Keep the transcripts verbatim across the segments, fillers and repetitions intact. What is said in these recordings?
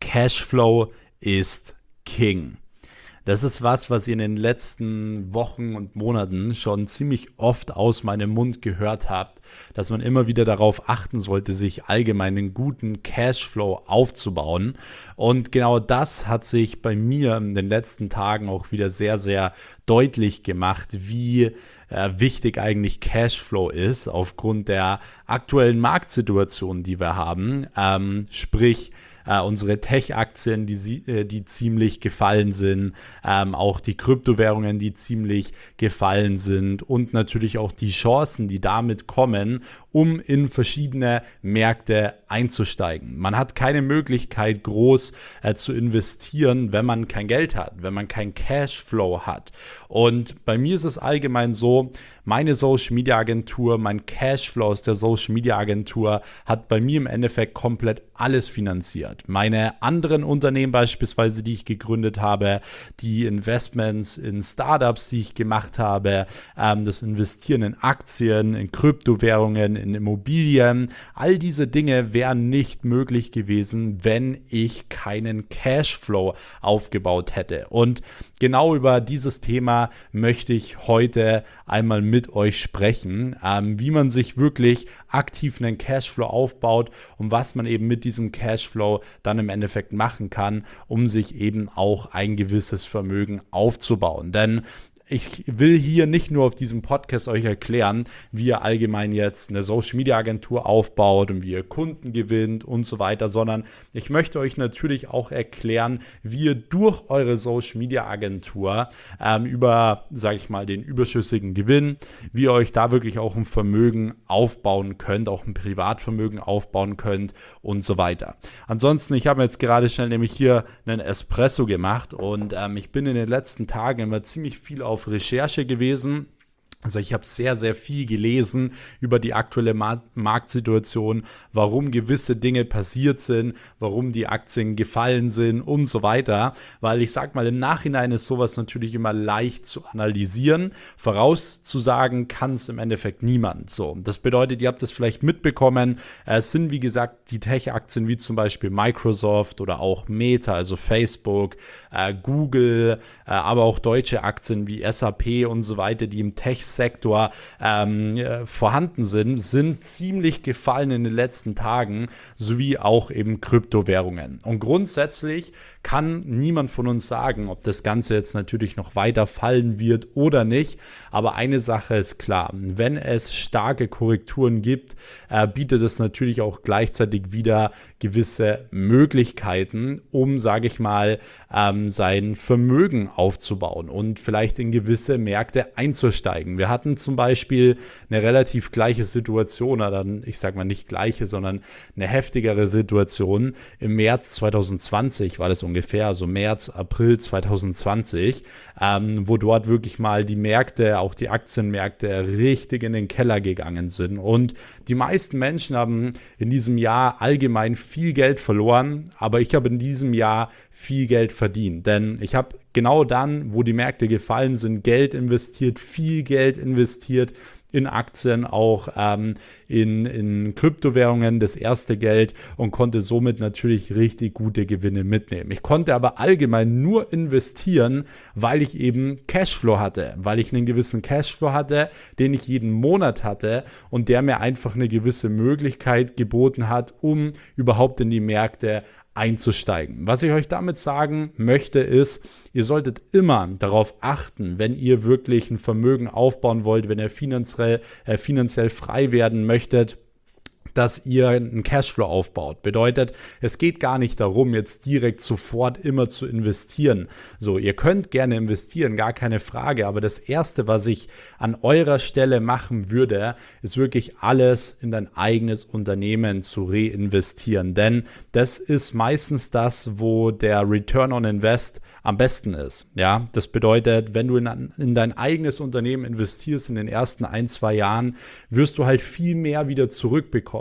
Cashflow ist King. Das ist was, was ihr in den letzten Wochen und Monaten schon ziemlich oft aus meinem Mund gehört habt, dass man immer wieder darauf achten sollte, sich allgemein einen guten Cashflow aufzubauen. Und genau das hat sich bei mir in den letzten Tagen auch wieder sehr, sehr deutlich gemacht, wie äh, wichtig eigentlich Cashflow ist aufgrund der aktuellen Marktsituation, die wir haben. Ähm, sprich, Uh, unsere Tech-Aktien, die, äh, die ziemlich gefallen sind, ähm, auch die Kryptowährungen, die ziemlich gefallen sind und natürlich auch die Chancen, die damit kommen, um in verschiedene Märkte einzusteigen. Man hat keine Möglichkeit, groß äh, zu investieren, wenn man kein Geld hat, wenn man kein Cashflow hat. Und bei mir ist es allgemein so, meine Social-Media-Agentur, mein Cashflow aus der Social-Media-Agentur hat bei mir im Endeffekt komplett alles finanziert. Meine anderen Unternehmen beispielsweise, die ich gegründet habe, die Investments in Startups, die ich gemacht habe, ähm, das Investieren in Aktien, in Kryptowährungen, in Immobilien, all diese Dinge wären nicht möglich gewesen, wenn ich keinen Cashflow aufgebaut hätte. Und genau über dieses Thema möchte ich heute einmal mit euch sprechen, ähm, wie man sich wirklich aktiv einen Cashflow aufbaut und was man eben mit diesem Cashflow dann im Endeffekt machen kann, um sich eben auch ein gewisses Vermögen aufzubauen. Denn ich will hier nicht nur auf diesem Podcast euch erklären, wie ihr allgemein jetzt eine Social-Media-Agentur aufbaut und wie ihr Kunden gewinnt und so weiter, sondern ich möchte euch natürlich auch erklären, wie ihr durch eure Social-Media-Agentur ähm, über, sage ich mal, den überschüssigen Gewinn, wie ihr euch da wirklich auch ein Vermögen aufbauen könnt, auch ein Privatvermögen aufbauen könnt und so weiter. Ansonsten, ich habe jetzt gerade schnell nämlich hier einen Espresso gemacht und ähm, ich bin in den letzten Tagen immer ziemlich viel auf Recherche gewesen. Also ich habe sehr, sehr viel gelesen über die aktuelle Mar- Marktsituation, warum gewisse Dinge passiert sind, warum die Aktien gefallen sind und so weiter. Weil ich sag mal, im Nachhinein ist sowas natürlich immer leicht zu analysieren. Vorauszusagen kann es im Endeffekt niemand. So, das bedeutet, ihr habt es vielleicht mitbekommen, es sind wie gesagt die Tech-Aktien wie zum Beispiel Microsoft oder auch Meta, also Facebook, äh, Google, äh, aber auch deutsche Aktien wie S A P und so weiter, die im Tech Sektor ähm, äh, vorhanden sind, sind ziemlich gefallen in den letzten Tagen, sowie auch eben Kryptowährungen. Und grundsätzlich kann niemand von uns sagen, ob das Ganze jetzt natürlich noch weiter fallen wird oder nicht, aber eine Sache ist klar, wenn es starke Korrekturen gibt, äh, bietet es natürlich auch gleichzeitig wieder gewisse Möglichkeiten, um, sage ich mal, ähm, sein Vermögen aufzubauen und vielleicht in gewisse Märkte einzusteigen. Wir hatten zum Beispiel eine relativ gleiche Situation, oder ich sage mal nicht gleiche, sondern eine heftigere Situation. Im März zwanzig zwanzig war das ungefähr, also März, April zwanzig zwanzig, ähm, wo dort wirklich mal die Märkte, auch die Aktienmärkte, richtig in den Keller gegangen sind. Und die meisten Menschen haben in diesem Jahr allgemein viel Geld verloren, aber ich habe in diesem Jahr viel Geld verdient, denn ich habe genau dann, wo die Märkte gefallen sind, Geld investiert, viel Geld investiert in Aktien, auch ähm, in, in Kryptowährungen, das erste Geld, und konnte somit natürlich richtig gute Gewinne mitnehmen. Ich konnte aber allgemein nur investieren, weil ich eben Cashflow hatte, weil ich einen gewissen Cashflow hatte, den ich jeden Monat hatte und der mir einfach eine gewisse Möglichkeit geboten hat, um überhaupt in die Märkte einzusteigen. Was ich euch damit sagen möchte, ist, ihr solltet immer darauf achten, wenn ihr wirklich ein Vermögen aufbauen wollt, wenn ihr finanziell, äh, finanziell frei werden möchtet, dass ihr einen Cashflow aufbaut. Bedeutet, es geht gar nicht darum, jetzt direkt sofort immer zu investieren. So, ihr könnt gerne investieren, gar keine Frage, aber das Erste, was ich an eurer Stelle machen würde, ist wirklich alles in dein eigenes Unternehmen zu reinvestieren, denn das ist meistens das, wo der Return on Invest am besten ist. Ja, das bedeutet, wenn du in, in dein eigenes Unternehmen investierst in den ersten ein, zwei Jahren, wirst du halt viel mehr wieder zurückbekommen.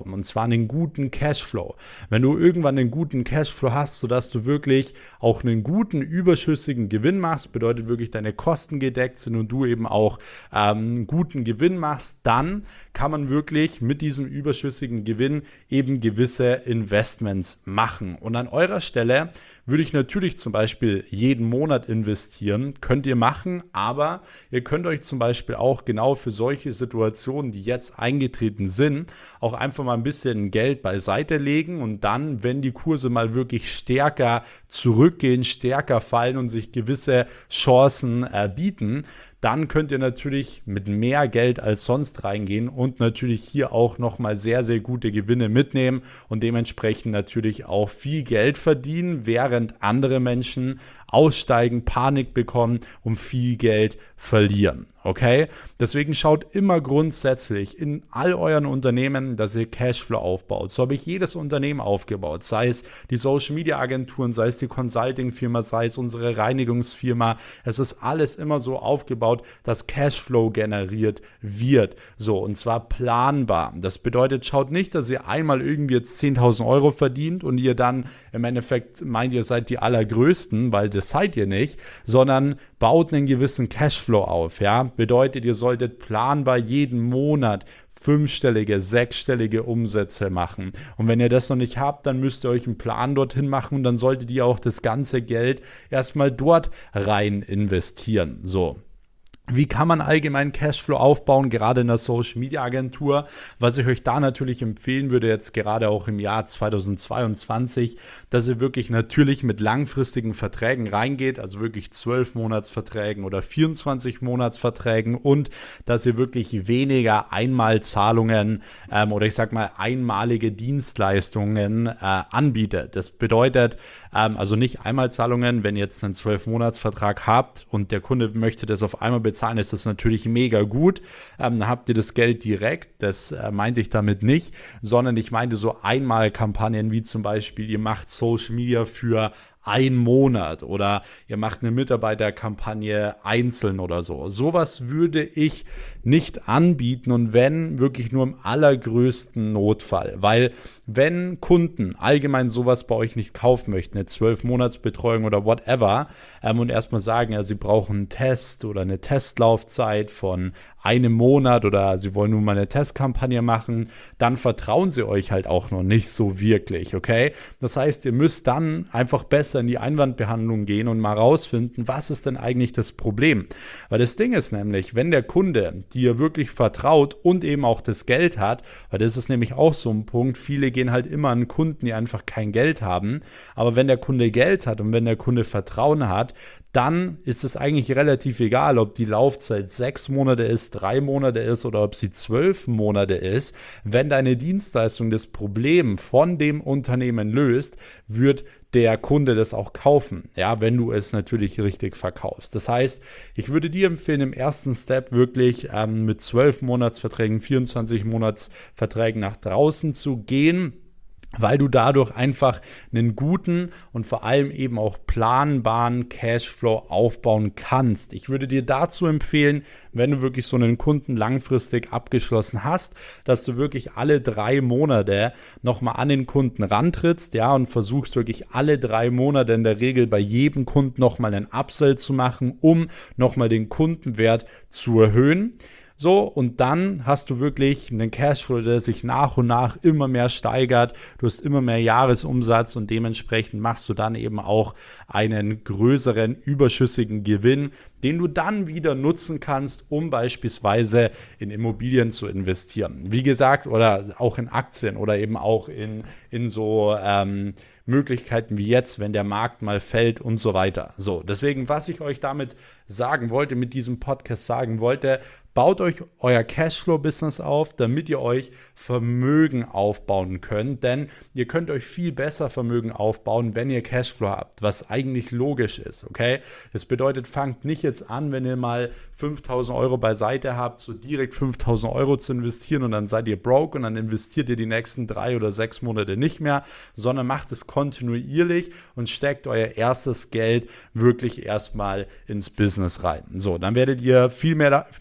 bekommen, und zwar einen guten Cashflow. Wenn du irgendwann einen guten Cashflow hast, sodass du wirklich auch einen guten überschüssigen Gewinn machst, bedeutet wirklich deine Kosten gedeckt sind und du eben auch ähm, einen guten Gewinn machst, dann kann man wirklich mit diesem überschüssigen Gewinn eben gewisse Investments machen. Und an eurer Stelle würde ich natürlich zum Beispiel jeden Monat investieren, könnt ihr machen, aber ihr könnt euch zum Beispiel auch genau für solche Situationen, die jetzt eingetreten sind, auch einfach mal ein bisschen Geld beiseite legen und dann, wenn die Kurse mal wirklich stärker zurückgehen, stärker fallen und sich gewisse Chancen äh, bieten, dann könnt ihr natürlich mit mehr Geld als sonst reingehen und natürlich hier auch nochmal sehr, sehr gute Gewinne mitnehmen und dementsprechend natürlich auch viel Geld verdienen, während andere Menschen aussteigen, Panik bekommen und viel Geld verlieren. Okay? Deswegen schaut immer grundsätzlich in all euren Unternehmen, dass ihr Cashflow aufbaut. So habe ich jedes Unternehmen aufgebaut, sei es die Social Media Agenturen, sei es die Consulting Firma, sei es unsere Reinigungsfirma. Es ist alles immer so aufgebaut, dass Cashflow generiert wird. So, und zwar planbar. Das bedeutet, schaut nicht, dass ihr einmal irgendwie jetzt zehntausend Euro verdient und ihr dann im Endeffekt meint, ihr seid die Allergrößten, weil das seid ihr nicht, sondern baut einen gewissen Cashflow auf. Ja? Bedeutet, ihr solltet planbar jeden Monat fünfstellige, sechsstellige Umsätze machen. Und wenn ihr das noch nicht habt, dann müsst ihr euch einen Plan dorthin machen und dann solltet ihr auch das ganze Geld erstmal dort rein investieren. So. Wie kann man allgemein Cashflow aufbauen, gerade in der Social Media Agentur? Was ich euch da natürlich empfehlen würde, jetzt gerade auch im Jahr zweitausendzweiundzwanzig, dass ihr wirklich natürlich mit langfristigen Verträgen reingeht, also wirklich zwölf Monatsverträgen oder vierundzwanzig Monatsverträgen und dass ihr wirklich weniger Einmalzahlungen ähm, oder ich sag mal einmalige Dienstleistungen äh, anbietet. Das bedeutet ähm, also nicht Einmalzahlungen, wenn ihr jetzt einen zwölf Monatsvertrag habt und der Kunde möchte das auf einmal bezahlen, Zahlen ist das natürlich mega gut. Ähm, dann habt ihr das Geld direkt. Das äh, meinte ich damit nicht, sondern ich meinte so Einmalkampagnen wie zum Beispiel, ihr macht Social Media für ein Monat oder ihr macht eine Mitarbeiterkampagne einzeln oder so. Sowas würde ich nicht anbieten und wenn, wirklich nur im allergrößten Notfall. Weil wenn Kunden allgemein sowas bei euch nicht kaufen möchten, eine zwölf Monatsbetreuung oder whatever, ähm, und erstmal sagen, ja, sie brauchen einen Test oder eine Testlaufzeit von einem Monat oder sie wollen nur mal eine Testkampagne machen, dann vertrauen sie euch halt auch noch nicht so wirklich, okay? Das heißt, ihr müsst dann einfach besser in die Einwandbehandlung gehen und mal rausfinden, was ist denn eigentlich das Problem? Weil das Ding ist nämlich, wenn der Kunde dir wirklich vertraut und eben auch das Geld hat, weil das ist nämlich auch so ein Punkt, viele gehen halt immer an Kunden, die einfach kein Geld haben, aber wenn der Kunde Geld hat und wenn der Kunde Vertrauen hat, dann ist es eigentlich relativ egal, ob die Laufzeit sechs Monate ist, drei Monate ist oder ob sie zwölf Monate ist. Wenn deine Dienstleistung das Problem von dem Unternehmen löst, wird der Kunde das auch kaufen, ja, wenn du es natürlich richtig verkaufst. Das heißt, ich würde dir empfehlen, im ersten Step wirklich ähm, mit zwölf Monatsverträgen, vierundzwanzig Monatsverträgen nach draußen zu gehen, weil du dadurch einfach einen guten und vor allem eben auch planbaren Cashflow aufbauen kannst. Ich würde dir dazu empfehlen, wenn du wirklich so einen Kunden langfristig abgeschlossen hast, dass du wirklich alle drei Monate nochmal an den Kunden rantrittst, ja, und versuchst wirklich alle drei Monate in der Regel bei jedem Kunden nochmal einen Upsell zu machen, um nochmal den Kundenwert zu erhöhen. So, und dann hast du wirklich einen Cashflow, der sich nach und nach immer mehr steigert. Du hast immer mehr Jahresumsatz und dementsprechend machst du dann eben auch einen größeren überschüssigen Gewinn, den du dann wieder nutzen kannst, um beispielsweise in Immobilien zu investieren. Wie gesagt, oder auch in Aktien oder eben auch in, in so ähm, Möglichkeiten wie jetzt, wenn der Markt mal fällt und so weiter. So, deswegen, was ich euch damit sagen wollte, mit diesem Podcast sagen wollte, baut euch euer Cashflow-Business auf, damit ihr euch Vermögen aufbauen könnt, denn ihr könnt euch viel besser Vermögen aufbauen, wenn ihr Cashflow habt, was eigentlich logisch ist, okay? Das bedeutet, fangt nicht jetzt an, wenn ihr mal fünftausend Euro beiseite habt, so direkt fünftausend Euro zu investieren und dann seid ihr broke und dann investiert ihr die nächsten drei oder sechs Monate nicht mehr, sondern macht es kontinuierlich und steckt euer erstes Geld wirklich erstmal ins Business rein. So, dann werdet ihr viel mehr, viel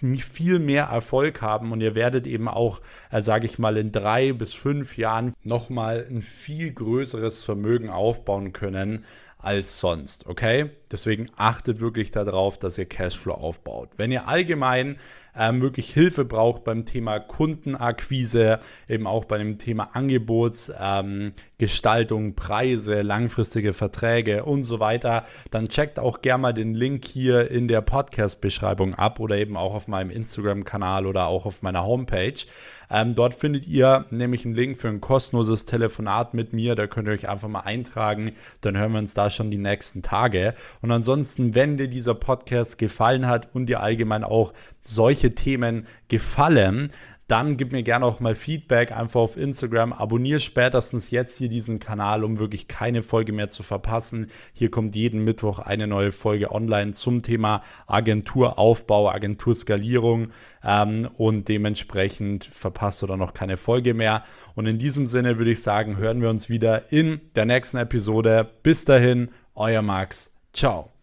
viel mehr Erfolg haben und ihr werdet eben auch, äh, sage ich mal, in drei bis fünf Jahren nochmal ein viel größeres Vermögen aufbauen können als sonst, okay? Deswegen achtet wirklich darauf, dass ihr Cashflow aufbaut. Wenn ihr allgemein ähm, wirklich Hilfe braucht beim Thema Kundenakquise, eben auch bei dem Thema Angebotsgestaltung, ähm, Preise, langfristige Verträge und so weiter, dann checkt auch gerne mal den Link hier in der Podcast-Beschreibung ab oder eben auch auf meinem Instagram-Kanal oder auch auf meiner Homepage. Ähm, dort findet ihr nämlich einen Link für ein kostenloses Telefonat mit mir. Da könnt ihr euch einfach mal eintragen. Dann hören wir uns da schon die nächsten Tage. Und ansonsten, wenn dir dieser Podcast gefallen hat und dir allgemein auch solche Themen gefallen, dann gib mir gerne auch mal Feedback, einfach auf Instagram. Abonniere spätestens jetzt hier diesen Kanal, um wirklich keine Folge mehr zu verpassen. Hier kommt jeden Mittwoch eine neue Folge online zum Thema Agenturaufbau, Agenturskalierung ähm, und dementsprechend verpasst du dann noch keine Folge mehr. Und in diesem Sinne würde ich sagen, hören wir uns wieder in der nächsten Episode. Bis dahin, euer Max. Ciao.